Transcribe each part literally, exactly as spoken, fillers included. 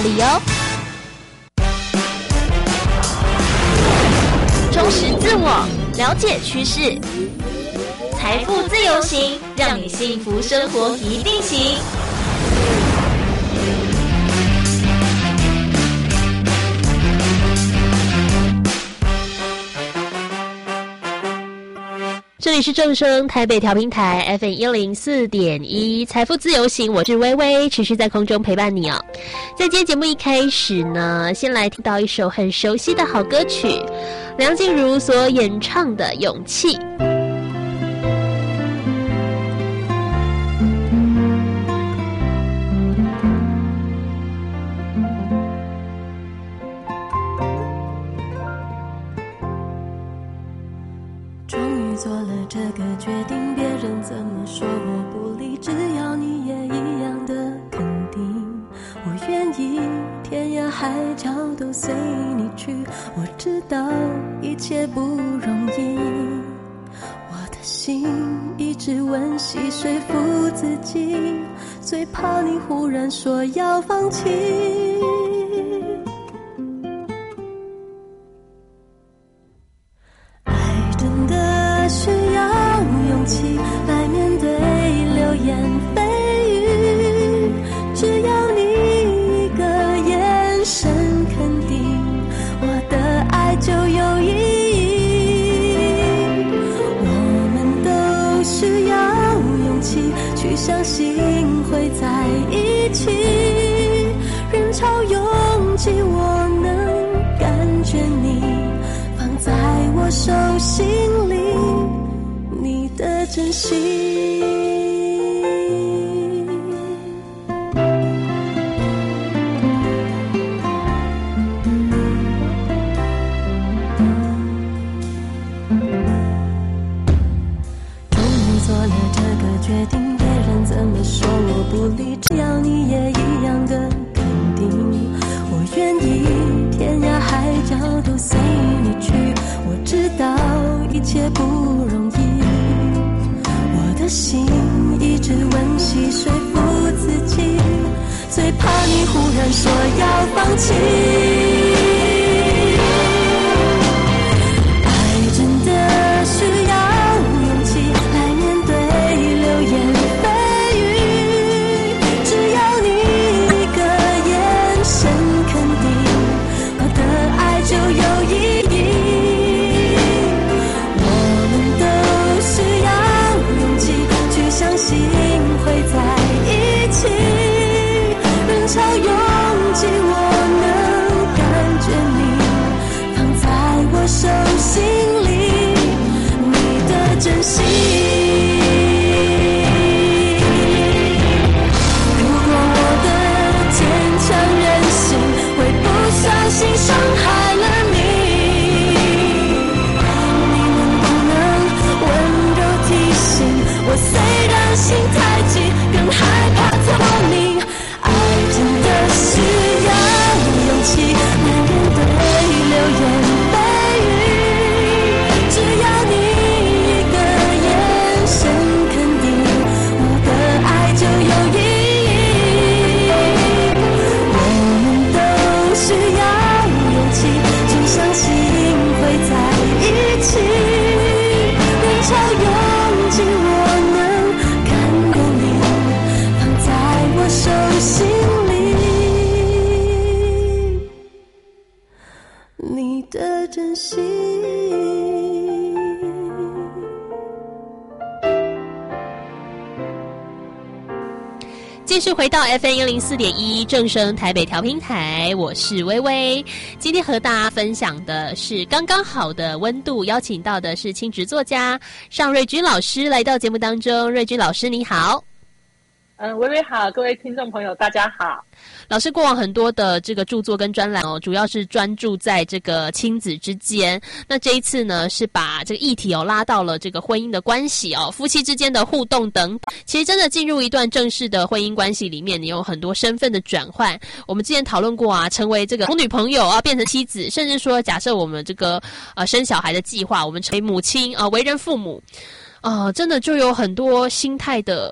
里哦。充实自我，了解趋势，财富自由行，让你幸福生活一定行。这里是正声台北调频台 F M 一零四点一，财富自由行，我是微微，持续在空中陪伴你哦。在今天节目一开始呢，先来听到一首很熟悉的好歌曲，梁静茹所演唱的《勇气》。 做了这个决定，别人怎么说我不理，只要你也一样的肯定，我愿意天涯海角都随你去。我知道一切不容易，我的心一直温习说服自己，最怕你忽然说要放弃。需要勇气来面对流言蜚语，只要你一个眼神肯定，我的爱就有意义。我们都需要勇气去相信会在一起，人潮拥挤我能感觉你放在我手心里你的真心。终于做了这个决定，别人怎么说我不理，只要你也一样的肯定，我愿意天涯海角都随你去。我知道一切不容易，我的心一直温习说服自己，最怕你忽然说要放弃。爱真的需要勇气来面对流言蜚语，只要你一个眼神肯定，我的爱就有意义。相信会在一起，人潮拥挤我能感觉你放在我手心里你的真心。如果我的坚强任性会不小心伤害了你，你能不能温柔提醒我，虽然心太急，更害怕透明。爱真的需要勇气来面对流言蜚语，只要你一个眼神肯定，我的爱就有意义。我们都需要勇气去相信会在一起，人潮拥挤我手心里你的真心。 继续回到 F M 一零四点一正声台北调频台，我是微微。今天和大家分享的是刚刚好的温度，邀请到的是亲职作家尚瑞君老师来到节目当中。瑞君老师你好。 嗯，微微好，各位听众朋友大家好。 老师过往很多的这个著作跟专栏哦，主要是专注在这个亲子之间。那这一次呢，是把这个议题哦拉到了这个婚姻的关系哦，夫妻之间的互动等。其实真的进入一段正式的婚姻关系里面，你有很多身份的转换。我们之前讨论过啊，成为这个女朋友啊，变成妻子，甚至说假设我们这个呃生小孩的计划，我们成为母亲啊、呃，为人父母，呃，真的就有很多心态的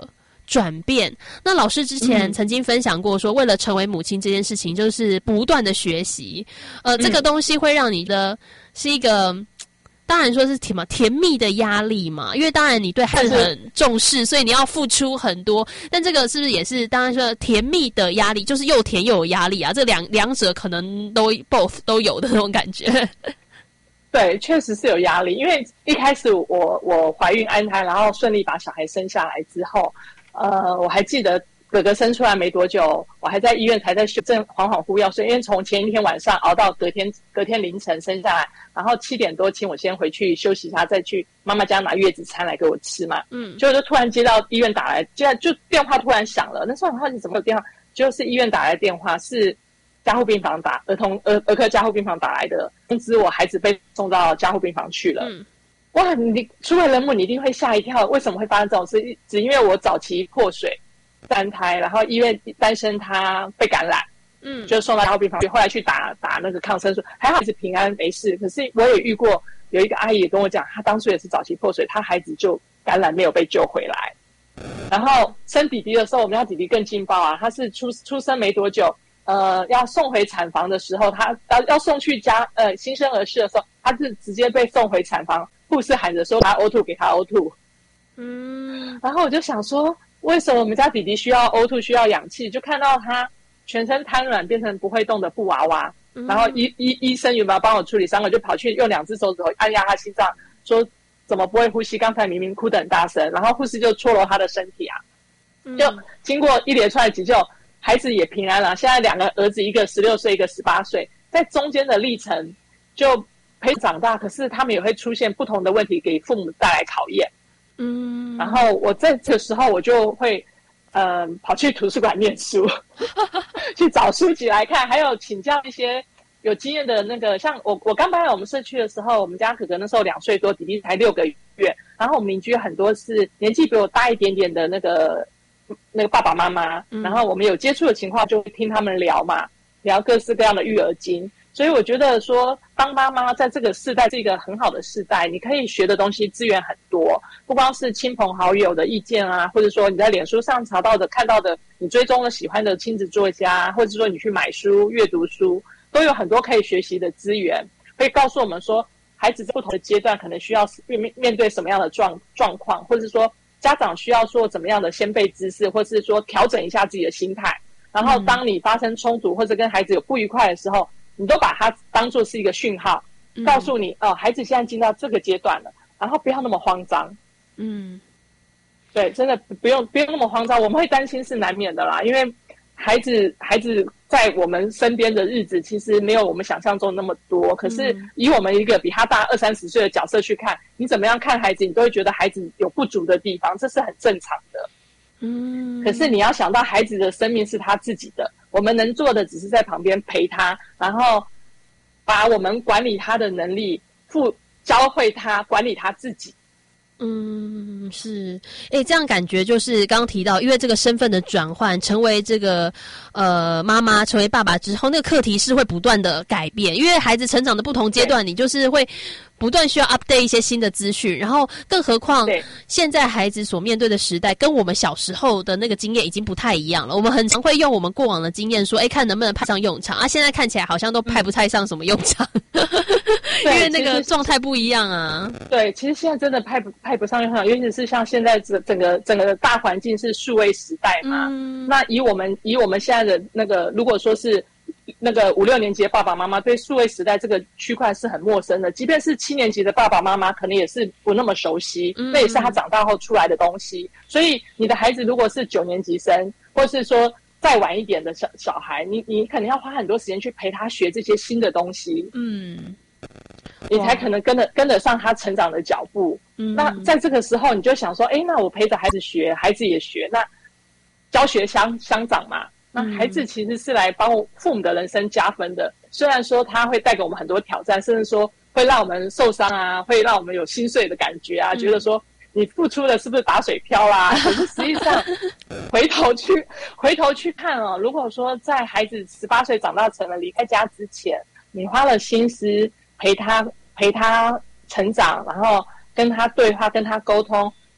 转变。那老师之前曾经分享过说，为了成为母亲这件事情，就是不断的学习。呃，这个东西会让你的是一个。当然说是甜嘛，甜蜜的压力嘛，因为当然你对孩子很重视，所以你要付出很多。但这个是不是也是当然说甜蜜的压力，就是又甜又有压力啊？这两两者可能都 both 都有的那种感觉。 对，确实是有压力，因为一开始我我怀孕安胎，然后顺利把小孩生下来之后，呃，我还记得。哥哥生出来没多久，我还在医院，才在休，正恍恍惚要睡，因为从前一天晚上熬到隔天，隔天凌晨生下来，然后七点多请我先回去休息一下，再去妈妈家拿月子餐来给我吃嘛。嗯，结果就突然接到医院打来，接就电话突然响了。那时候很好奇怎么有电话，就是医院打来的电话，是加护病房打儿童儿儿科加护病房打来的，通知我孩子被送到加护病房去了。嗯，哇，你初为人母，你一定会吓一跳，为什么会发生这种事？只因为我早期破水。三胎，然后因为单身他被感染，嗯，就送到加护病房去，后来去打打那个抗生素，还好是平安没事。可是我也遇过有一个阿姨也跟我讲，她当初也是早期破水，她孩子就感染没有被救回来。然后生弟弟的时候，我们家弟弟更劲爆啊，他是出出生没多久，呃，要送回产房的时候，他要要送去家呃新生儿室的时候，他是直接被送回产房，护士喊着说他呕吐，给他呕吐。嗯，然后我就想说。为什么我们家弟弟需要呕吐需要氧气？就看到他全身瘫软变成不会动的布娃娃，嗯、然后医医医生原本要帮我处理伤口，就跑去用两只手指头按压他心脏，说怎么不会呼吸？刚才明明哭得很大声，然后护士就搓揉他的身体啊，嗯、就经过一连串的急救，孩子也平安了。现在两个儿子，一个十六岁，一个十八岁，在中间的历程就陪长大，可是他们也会出现不同的问题，给父母带来考验。嗯，然后我在这个时候我就会，嗯、呃，跑去图书馆念书，去找书籍来看，还有请教一些有经验的那个，像我我刚搬来我们社区的时候，我们家哥哥那时候两岁多，弟弟才六个月，然后我们邻居很多是年纪比我大一点点的那个那个爸爸妈妈，嗯、然后我们有接触的情况就会听他们聊嘛，聊各式各样的育儿经。所以我觉得说，当妈妈在这个世代是一个很好的世代，你可以学的东西资源很多，不光是亲朋好友的意见啊，或者说你在脸书上查到的、看到的，你追踪了喜欢的亲子作家，或者说你去买书、阅读书，都有很多可以学习的资源，会告诉我们说，孩子在不同的阶段可能需要面面对什么样的状状况，或者是说家长需要做怎么样的先辈知识，或是说调整一下自己的心态。然后当你发生冲突或者跟孩子有不愉快的时候，你都把它当作是一个讯号，嗯、告诉你哦，孩子现在进到这个阶段了，然后不要那么慌张。嗯，对，真的不用不用那么慌张，我们会担心是难免的啦，因为孩子孩子在我们身边的日子其实没有我们想象中那么多。可是以我们一个比他大二三十岁的角色去看，你怎么样看孩子，你都会觉得孩子有不足的地方，这是很正常的。嗯，可是你要想到孩子的生命是他自己的，我们能做的只是在旁边陪他，然后把我们管理他的能力付教会他管理他自己。 嗯，是，诶，这样感觉就是刚刚提到，因为这个身份的转换，成为这个呃妈妈，成为爸爸之后，那个课题是会不断的改变，因为孩子成长的不同阶段，你就是会不断需要 update 一些新的资讯，然后更何况现在孩子所面对的时代跟我们小时候的那个经验已经不太一样了。我们很常会用我们过往的经验说，诶，看能不能派上用场啊，现在看起来好像都派不太上什么用场，因为那个状态不一样啊。 对，其实现在真的派不派不上用场，尤其是像现在整整个整个大环境是数位时代嘛。嗯、那以我们以我们现在的那个，如果说是那个五六年级的爸爸妈妈对数位时代这个区块是很陌生的，即便是七年级的爸爸妈妈可能也是不那么熟悉，嗯、那也是他长大后出来的东西。所以你的孩子如果是九年级生，或是说再晚一点的小小孩，你你可能要花很多时间去陪他学这些新的东西，嗯，你才可能跟得跟得上他成长的脚步。嗯，那在这个时候你就想说，哎，那我陪着孩子学，孩子也学，那教学相相长嘛。那孩子其实是来帮父母的人生加分的，虽然说他会带给我们很多挑战，甚至说会让我们受伤啊，会让我们有心碎的感觉啊，嗯、觉得说你付出的是不是打水漂啦、啊？可是实际上回头去回头去看哦，如果说在孩子十八岁长大成人离开家之前，你花了心思陪他陪他成长，然后跟他对话，跟他沟通，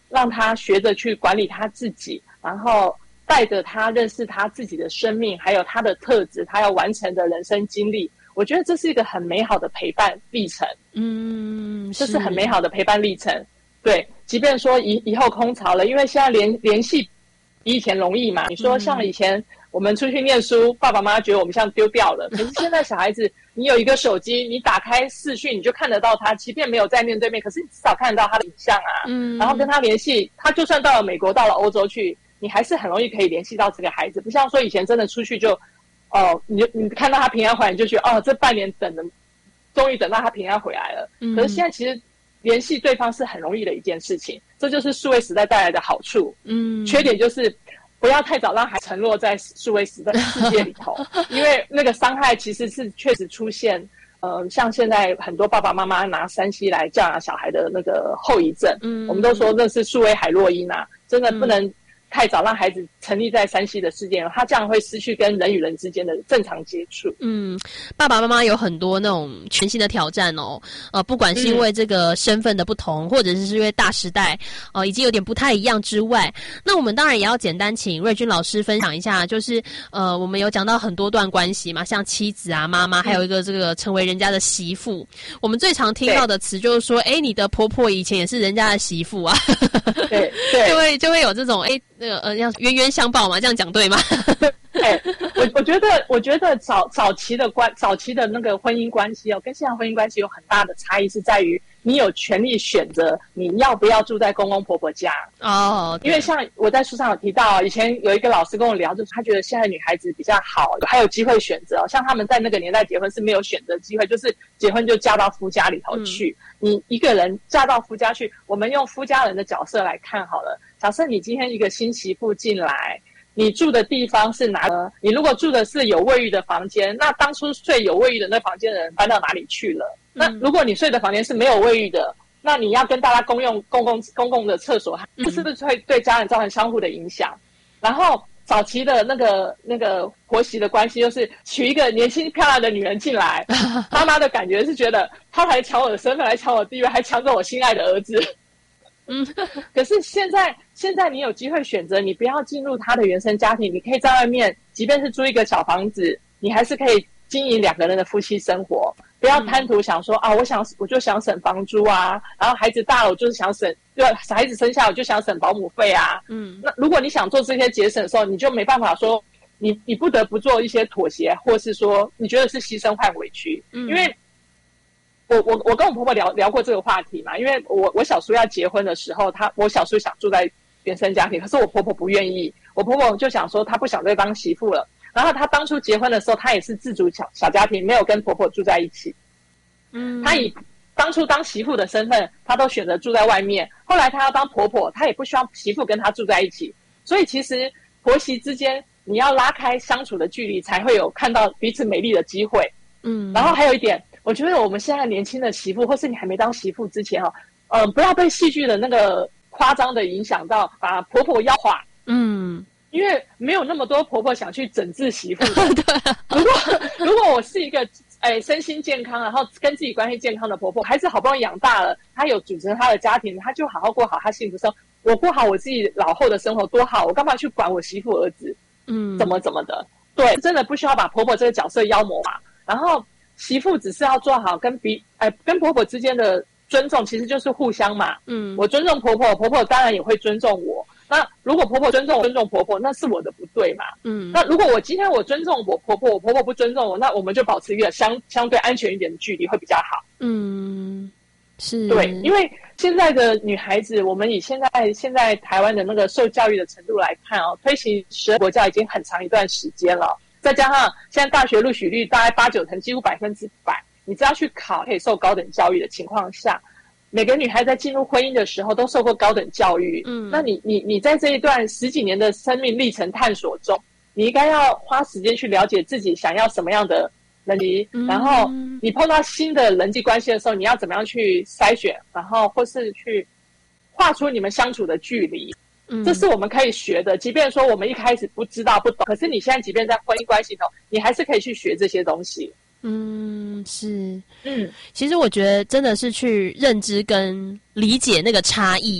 让他学着去管理他自己，然后带着他认识他自己的生命，还有他的特质，他要完成的人生经历。我觉得这是一个很美好的陪伴历程。 嗯， 这是很美好的陪伴历程。对，即便说以以后空巢了，因为现在联联系比以前容易嘛。你说像以前我们出去念书，爸爸妈妈觉得我们像丢掉了，可是现在小孩子，你有一个手机，你打开视讯，你就看得到他，即便没有在面对面，可是你至少看得到他的影像啊。嗯，然后跟他联系，他就算到了美国，到了欧洲去，你还是很容易可以联系到这个孩子，不像说以前真的出去就，哦，你你看到他平安回来，你就觉得哦，这半年等的，终于等到他平安回来了。嗯，可是现在其实联系对方是很容易的一件事情，这就是数位时代带来的好处。嗯，缺点就是不要太早让孩子沉落在数位时代世界里头，因为那个伤害其实是确实出现。呃，像现在很多爸爸妈妈拿三 C 来教养小孩的那个后遗症，嗯，我们都说那是数位海洛因啊，真的不能太早让孩子沉溺在三 C 的世界，他这样会失去跟人与人之间的正常接触。 嗯，爸爸妈妈有很多那种全新的挑战哦，呃，不管是因为这个身份的不同，嗯、或者是因为大时代呃已经有点不太一样之外，那我们当然也要简单请瑞君老师分享一下，就是呃，我们有讲到很多段关系嘛，像妻子啊、妈妈，还有一个这个成为人家的媳妇，嗯、我们最常听到的词就是说，哎，你的婆婆以前也是人家的媳妇啊， 对对， 就会就会有这种哎。那个呃，要冤冤相报嘛，这样讲对吗？ 对，我我觉得，我觉得早早期的关，早期的那个婚姻关系哦，跟现在婚姻关系有很大的差异，是在于你有权利选择你要不要住在公公婆婆家哦。因为像我在书上有提到，以前有一个老师跟我聊，就是他觉得现在女孩子比较好，还有机会选择。像他们在那个年代结婚是没有选择机会，就是结婚就嫁到夫家里头去。嗯、你一个人嫁到夫家去，我们用夫家人的角色来看好了。假设你今天一个新媳妇进来，你住的地方是哪呢？你如果住的是有卫浴的房间，那当初睡有卫浴的那房间的人搬到哪里去了？嗯、那如果你睡的房间是没有卫浴的，那你要跟大家共用公共公共的厕所，这是不是会对家人造成相互的影响？然后早期的那个那个婆媳的关系，就是娶一个年轻漂亮的女人进来，妈妈的感觉是觉得她来抢我的身份，来抢我的地位，还抢走我心爱的儿子。嗯，可是现在现在你有机会选择，你不要进入他的原生家庭，你可以在外面，即便是租一个小房子，你还是可以经营两个人的夫妻生活。不要贪图想说、嗯、啊，我想我就想省房租啊，然后孩子大了我就是想省，对，孩子生下我就想省保姆费啊。嗯，那如果你想做这些节省的时候，你就没办法说你你不得不做一些妥协，或是说你觉得是牺牲换委屈，嗯、因为。我我我跟我婆婆聊聊过这个话题嘛，因为我我小叔要结婚的时候，她我小叔想住在原生家庭，可是我婆婆不愿意，我婆婆就想说她不想再当媳妇了。然后她当初结婚的时候，她也是自主小小家庭，没有跟婆婆住在一起。嗯，她以当初当媳妇的身份，她都选择住在外面。后来她要当婆婆，她也不希望媳妇跟她住在一起。所以其实婆媳之间，你要拉开相处的距离，才会有看到彼此美丽的机会。嗯，然后还有一点。我觉得我们现在年轻的媳妇，或是你还没当媳妇之前哈、哦，呃，不要被戏剧的那个夸张的影响到，把婆婆妖化。嗯，因为没有那么多婆婆想去整治媳妇的。如果如果我是一个哎身心健康，然后跟自己关系健康的婆婆，孩子好不容易养大了，她有组成她的家庭，她就好好过好她幸福生活。我过好我自己老后的生活多好，我干嘛去管我媳妇儿子？嗯，怎么怎么的？对，真的不需要把婆婆这个角色妖魔化。然后。媳妇只是要做好跟比哎跟婆婆之间的尊重，其实就是互相嘛。嗯，我尊重婆婆，婆婆当然也会尊重我。那如果婆婆尊重我，尊重婆婆，那是我的不对嘛。嗯，那如果我今天我尊重我婆婆，我婆婆不尊重我，那我们就保持一个相相对安全一点的距离会比较好。嗯，是对，因为现在的女孩子，我们以现在现在台湾的那个受教育的程度来看哦，推行十二国教已经很长一段时间了。再加上现在大学录取率大概八九成，几乎百分之百，你只要去考可以受高等教育的情况下，每个女孩在进入婚姻的时候都受过高等教育。嗯，那你你你在这一段十几年的生命历程探索中，你应该要花时间去了解自己想要什么样的人际，嗯、然后你碰到新的人际关系的时候，你要怎么样去筛选，然后或是去画出你们相处的距离。这是我们可以学的，即便说我们一开始不知道不懂，可是你现在即便在婚姻关系中，你还是可以去学这些东西。 嗯，是，嗯，其实我觉得真的是去认知跟理解那个差异，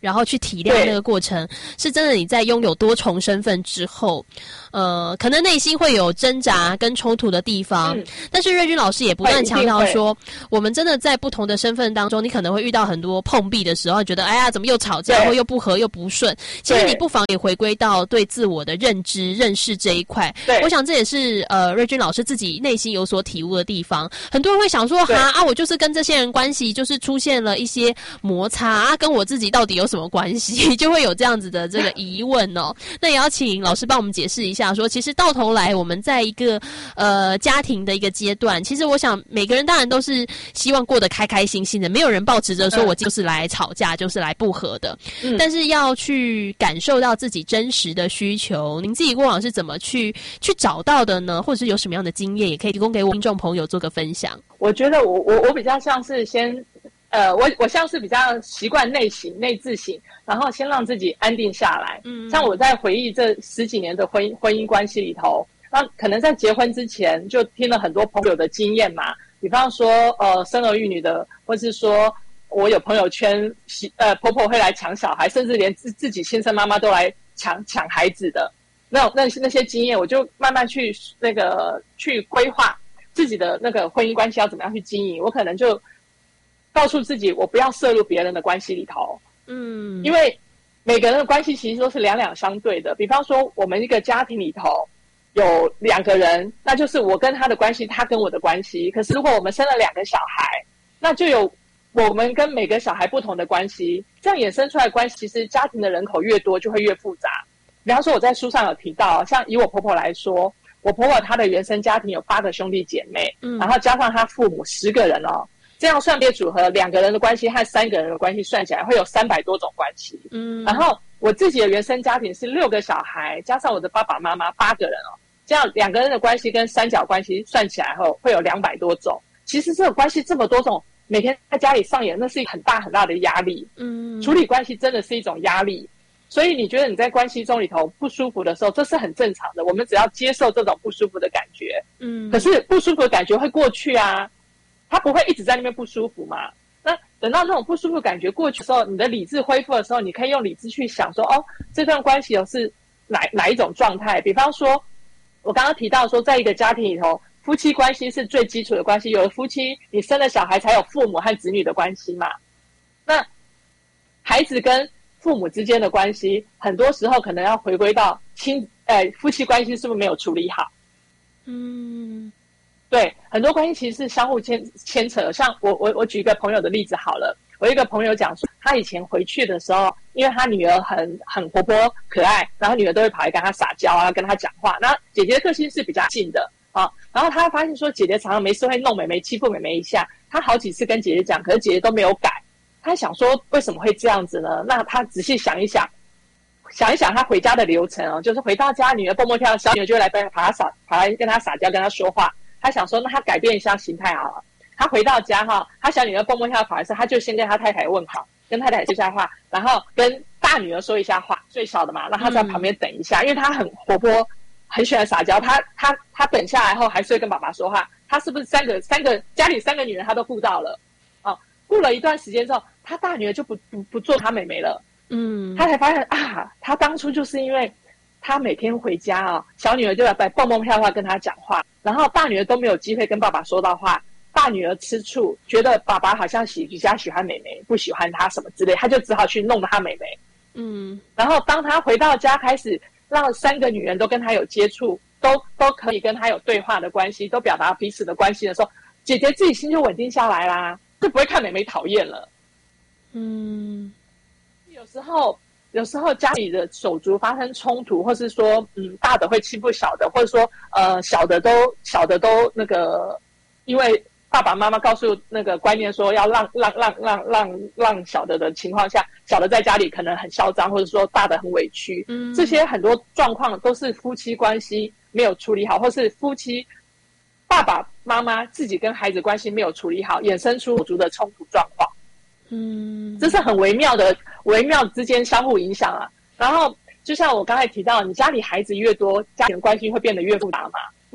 然后去体谅那个过程，是真的你在拥有多重身份之后，呃，可能内心会有挣扎跟冲突的地方，嗯、但是瑞君老师也不断强调说，我们真的在不同的身份当中，你可能会遇到很多碰壁的时候，觉得哎呀，怎么又吵架，或又不和又不顺。其实你不妨也回归到对自我的认知、认识这一块。对，我想这也是呃瑞君老师自己内心有所体悟的地方。很多人会想说，哈啊，我就是跟这些人关系就是出现了一些摩擦啊，跟我自己到底有什么关系？就会有这样子的这个疑问哦。那也要请老师帮我们解释一下，说其实到头来我们在一个呃家庭的一个阶段，其实我想每个人当然都是希望过得开开心心的，没有人抱持着说我就是来吵架，就是来不和的。嗯，但是要去感受到自己真实的需求，您自己过往是怎么去去找到的呢？或者是有什么样的经验，也可以提供给我听众朋友做个分享。 我觉得我我我比较像是先。呃，我我像是比较习惯内省、内自省，然后先让自己安定下来。嗯，像我在回忆这十几年的婚姻婚姻关系里头，那可能在结婚之前就听了很多朋友的经验嘛，比方说呃生儿育女的，或是说我有朋友圈，呃婆婆会来抢小孩，甚至连自自己亲生妈妈都来抢抢孩子的，那那那些经验，我就慢慢去那个去规划自己的那个婚姻关系要怎么样去经营，我可能就。告诉自己，我不要涉入别人的关系里头，嗯，因为每个人的关系其实都是两两相对的。比方说，我们一个家庭里头有两个人，那就是我跟他的关系，他跟我的关系。可是如果我们生了两个小孩，那就有我们跟每个小孩不同的关系，这样衍生出来的关系，其实家庭的人口越多，就会越复杂。比方说，我在书上有提到，像以我婆婆来说，我婆婆她的原生家庭有八个兄弟姐妹，嗯，然后加上她父母十个人哦。这样算别组合，两个人的关系和三个人的关系算起来会有三百多种关系。嗯，然后我自己的原生家庭是六个小孩，加上我的爸爸妈妈八个人哦，这样两个人的关系跟三角关系算起来后会有两百多种。其实这种关系这么多种，每天在家里上演，那是一个很大很大的压力。嗯，处理关系真的是一种压力。所以你觉得你在关系中里头不舒服的时候，这是很正常的。我们只要接受这种不舒服的感觉。嗯，可是不舒服的感觉会过去啊。他不会一直在那边不舒服嘛？那等到这种不舒服感觉过去的时候，你的理智恢复的时候，你可以用理智去想说，哦，这段关系有是哪哪一种状态？比方说，我刚刚提到说，在一个家庭里头，夫妻关系是最基础的关系。有了夫妻，你生了小孩才有父母和子女的关系嘛。那孩子跟父母之间的关系，很多时候可能要回归到亲，呃，夫妻关系是不是没有处理好？嗯。对，很多关系其实是相互牵牵扯。像我我我举一个朋友的例子好了，我有一个朋友讲说，他以前回去的时候，因为他女儿很很活泼可爱，然后女儿都会跑来跟他撒娇啊，跟他讲话。那姐姐的个性是比较近的啊，然后他发现说，姐姐常常没事会弄妹妹，欺负妹妹一下。他好几次跟姐姐讲，可是姐姐都没有改。他想说为什么会这样子呢？那他仔细想一想，想一想他回家的流程哦，就是回到家，女儿蹦蹦跳跳，小女儿就会来跑他撒，跑来跟他撒娇，跟他说话。他想说，那他改变一下形态好了。他回到家哈，他小女儿蹦蹦跳跳跑来时，他就先跟他太太问好，跟太太说一下话，然后跟大女儿说一下话，最小的嘛，让他在旁边等一下，嗯、因为他很活泼，很喜欢撒娇。他他他等下来后还是会跟爸爸说话。他是不是三个三个家里三个女人他都顾到了？啊，顾了一段时间之后，他大女儿就不不不做他妹妹了。嗯，他才发现啊，他当初就是因为。他每天回家啊、哦，小女儿就来蹦蹦跳跳跟他讲话，然后大女儿都没有机会跟爸爸说到话。大女儿吃醋，觉得爸爸好像喜比较喜欢妹妹，不喜欢她什么之类，他就只好去弄她妹妹。嗯，然后当他回到家，开始让三个女人都跟他有接触，都都可以跟他有对话的关系，都表达彼此的关系的时候，姐姐自己心就稳定下来啦，就不会看妹妹讨厌了。嗯，有时候。有时候家里的手足发生冲突，或是说，嗯，大的会欺负小的，或者说，呃，小的都小的都那个，因为爸爸妈妈告诉那个观念说要让让让让让让小的的情况下，小的在家里可能很嚣张，或者说大的很委屈，嗯，这些很多状况都是夫妻关系没有处理好，或是夫妻爸爸妈妈自己跟孩子关系没有处理好，衍生出手足的冲突状况。嗯，这是很微妙的，微妙之间相互影响啊。然后就像我刚才提到，你家里孩子越多，家庭关系会变得越复杂嘛。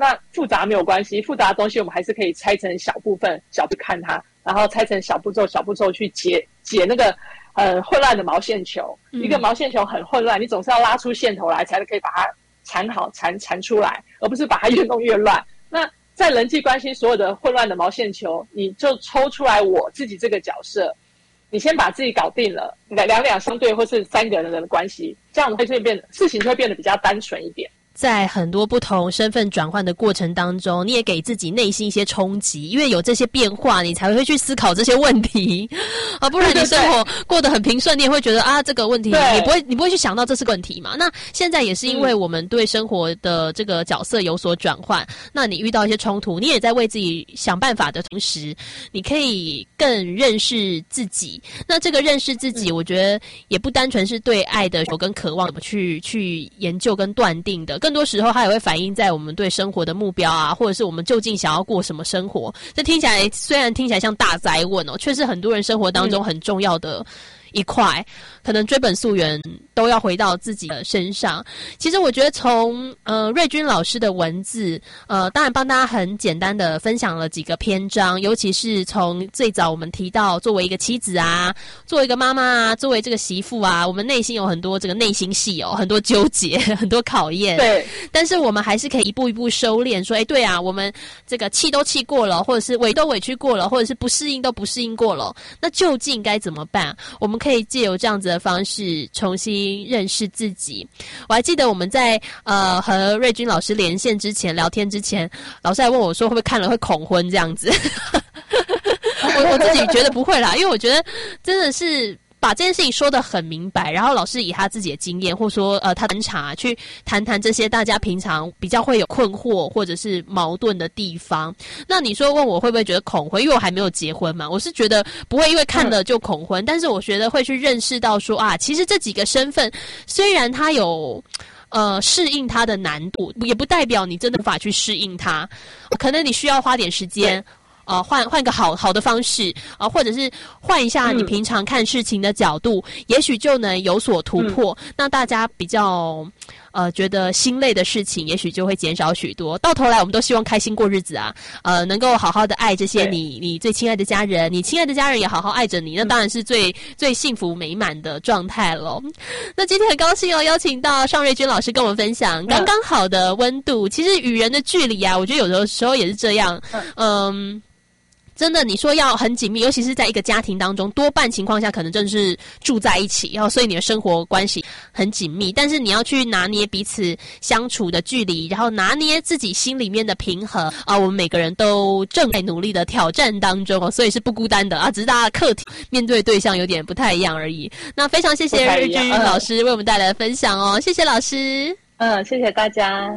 那复杂没有关系，复杂的东西我们还是可以拆成小部分，小步看它，然后拆成小步骤，小步骤去解解那个呃混乱的毛线球。嗯、一个毛线球很混乱，你总是要拉出线头来，才可以把它缠好、缠缠出来，而不是把它越弄越乱。那在人际关系所有的混乱的毛线球，你就抽出来我自己这个角色，你先把自己搞定了，两两相对或是三个人的关系，这样会变事情就会变得比较单纯一点。 在很多不同身份转换的过程当中，你也给自己内心一些冲击，因为有这些变化，你才会去思考这些问题啊，不然你生活过得很平顺，你也会觉得啊这个问题，你不会你不会去想到这是个问题嘛。那现在也是因为我们对生活的这个角色有所转换，嗯、那你遇到一些冲突，你也在为自己想办法的同时，你可以更认识自己。那这个认识自己，嗯、我觉得也不单纯是对爱的跟渴望怎么去去研究跟断定的。更多时候它也会反映在我们对生活的目标啊，或者是我们究竟想要过什么生活。这听起来虽然听起来像大哉问哦，却是很多人生活当中很重要的一块，可能追本溯源都要回到自己的身上。其实我觉得从呃瑞君老师的文字，呃当然帮大家很简单的分享了几个篇章，尤其是从最早我们提到作为一个妻子啊，作为一个妈妈啊，作为这个媳妇啊，我们内心有很多这个内心戏哦，很多纠结，很多考验。 对， 但是我们还是可以一步一步收敛，说，哎，对啊，我们这个气都气过了，或者是委都委屈过了，或者是不适应都不适应过了，那究竟该怎么办？我们可以借由这样子的方式重新认识自己。我还记得我们在呃和瑞君老师连线之前聊天之前，老师还问我说会不会看了会恐婚这样子。我我自己觉得不会啦，因为我觉得真的是把这件事情说得很明白，然后老师以他自己的经验，或者说呃他的观察去谈谈这些大家平常比较会有困惑或者是矛盾的地方。那你说问我会不会觉得恐婚，因为我还没有结婚嘛，我是觉得不会因为看了就恐婚，嗯、但是我觉得会去认识到说啊，其实这几个身份虽然它有呃适应它的难度，也不代表你真的无法去适应它，可能你需要花点时间。呃，换换个好好的方式啊、呃，或者是换一下你平常看事情的角度，嗯、也许就能有所突破。嗯、那大家比较呃觉得心累的事情，也许就会减少许多。到头来，我们都希望开心过日子啊，呃，能够好好的爱这些你你最亲爱的家人，你亲爱的家人也好好爱着你，那当然是最、嗯、最幸福美满的状态咯。那今天很高兴哦，邀请到尚瑞君老师跟我们分享刚刚好的温度。其实与人的距离啊，我觉得有的时候也是这样，嗯。真的，你说要很紧密，尤其是在一个家庭当中，多半情况下可能真的是住在一起，然后所以你的生活关系很紧密。但是你要去拿捏彼此相处的距离，然后拿捏自己心里面的平衡啊、呃，我们每个人都正在努力的挑战当中哦，所以是不孤单的啊，只是大家课题面对对象有点不太一样而已。那非常谢谢瑞君老师为我们带来的分享哦，谢谢老师。 嗯，谢谢大家。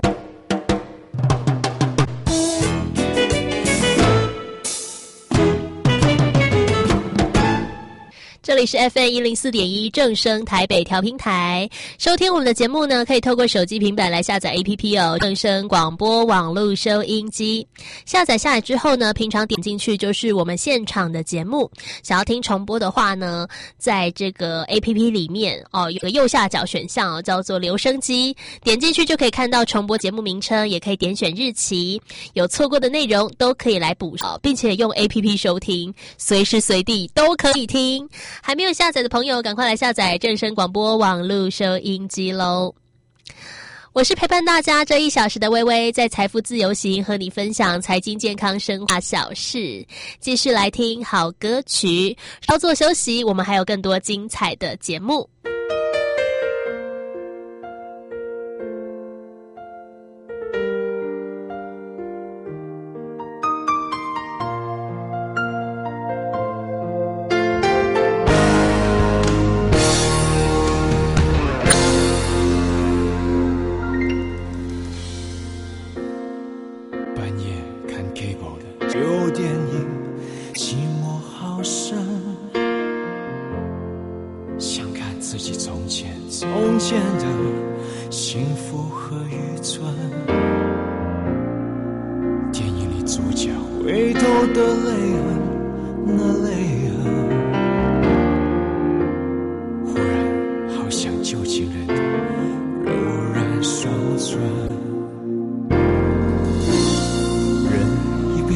这里是 F M 一零四点一 正声台北调频台，收听我们的节目呢，可以透过手机平板来下载 A P P 哦，正声广播网络收音机。下载下来之后呢，平常点进去就是我们现场的节目。想要听重播的话呢，在这个 A P P 里面哦，有个右下角选项哦，叫做留声机，点进去就可以看到重播节目名称，也可以点选日期，有错过的内容都可以来补上，并且用 A P P 收听，随时随地都可以听。还没有下载的朋友，赶快来下载正声广播网络收音机喽！我是陪伴大家这一小时的微微，在财富自由行和你分享财经健康生活小事。继续来听好歌曲，稍作休息，我们还有更多精彩的节目。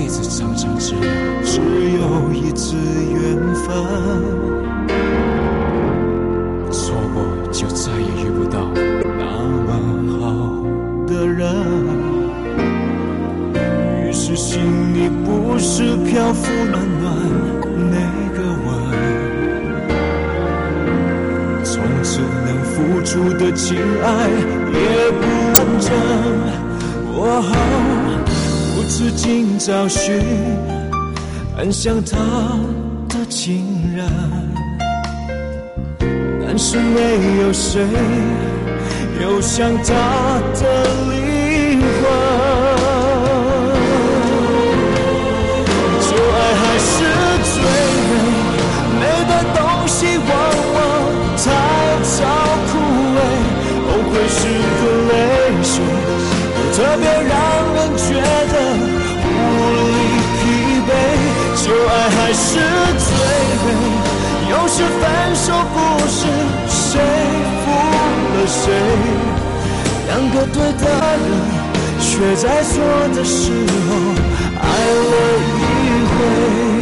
子常常只有只有一次缘分，错过就再也遇不到那么好的人。于是心里不是漂浮暖暖那个吻，从此能付出的情爱也不完整。哦，不知今找寻很像他的情人，但是没有谁有像他的灵魂。旧爱还是最美，美的东西往往太早枯萎，后悔时的泪水特别让人觉得无力疲惫。旧爱还是最美，有时分手不是谁负了谁，两个对的人却在错的时候爱了一回。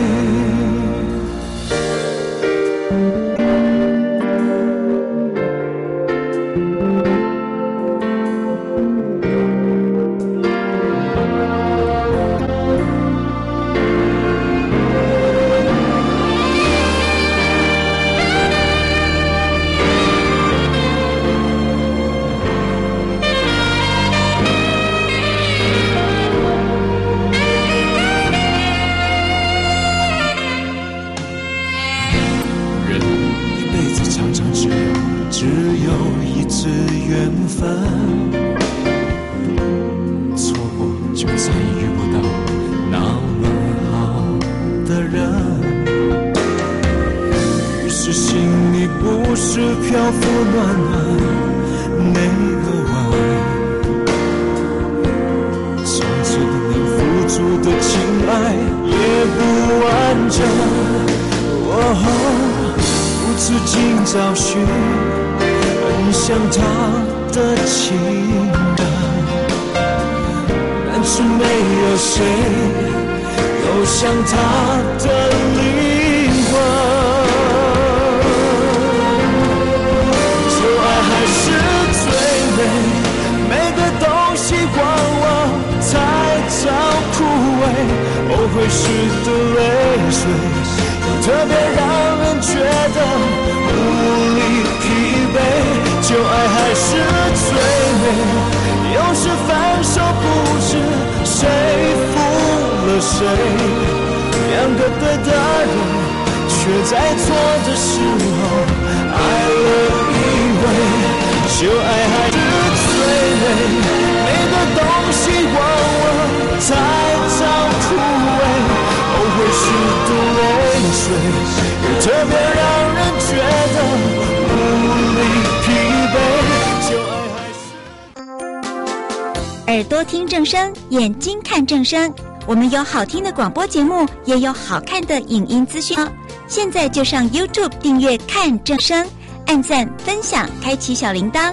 耳朵听正声，眼睛看正声。我们有好听的广播节目，也有好看的影音资讯哦。现在就上 YouTube 订阅看正声，按赞、分享，开启小铃铛。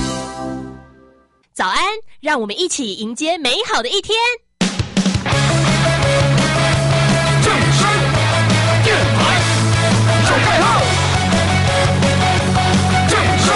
早安，让我们一起迎接美好的一天。 正声电台手盖号，正声。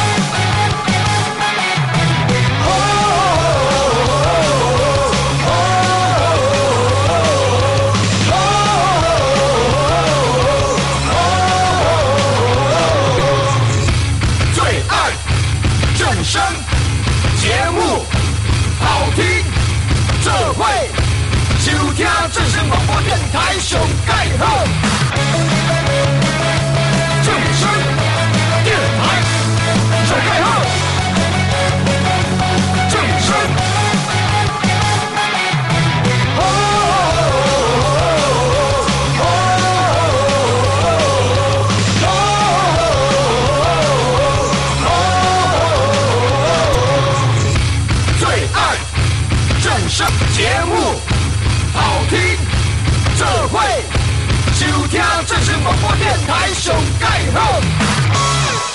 正声节目好听，这会收听正声广播电台上盖好。正声电台上盖好，正声。哦哦哦正声节目好听，这会收听正声广播电台上盖好。